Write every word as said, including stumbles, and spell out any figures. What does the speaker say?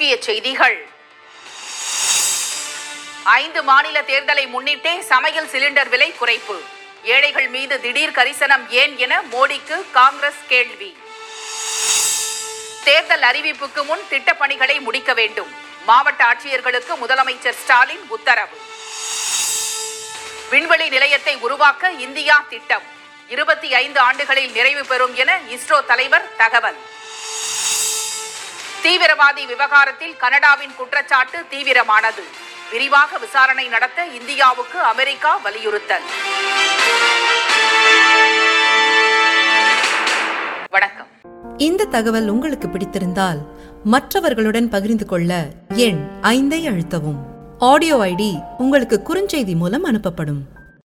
முக்கிய செய்திகள். ஐந்து மாநில தேர்தலை முன்னிட்டே சமையல் சிலிண்டர் விலை குறைப்பு. ஏழைகள் மீது திடீர் கரிசனம் ஏன் என மோடிக்கு காங்கிரஸ் கேள்வி. தேர்தல் அறிவிப்புக்கு முன் திட்டப்பணிகளை முடிக்க வேண்டும். மாவட்ட ஆட்சியர்களுக்கு முதலமைச்சர் ஸ்டாலின் உத்தரவு. விண்வெளி நிலையத்தை உருவாக்க இந்தியா திட்டம் இருபத்தி ஐந்து ஆண்டுகளில் நிறைவு பெறும் என இஸ்ரோ தலைவர் தகவல். தீவிரவாதி விவகாரத்தில் கனடாவின் குற்றச்சாட்டு தீவிரமானது. விரிவாக விசாரணை நடத்த இந்தியாவுக்கு அமெரிக்கா வலியுறுத்தல். வணக்கம். இந்த தகவல் உங்களுக்கு பிடித்திருந்தால் மற்றவர்களுடன் பகிர்ந்து கொள்ள எண் ஐந்தை அழுத்தவும். ஆடியோ ஐடி உங்களுக்கு குறுஞ்செய்தி மூலம் அனுப்பப்படும்.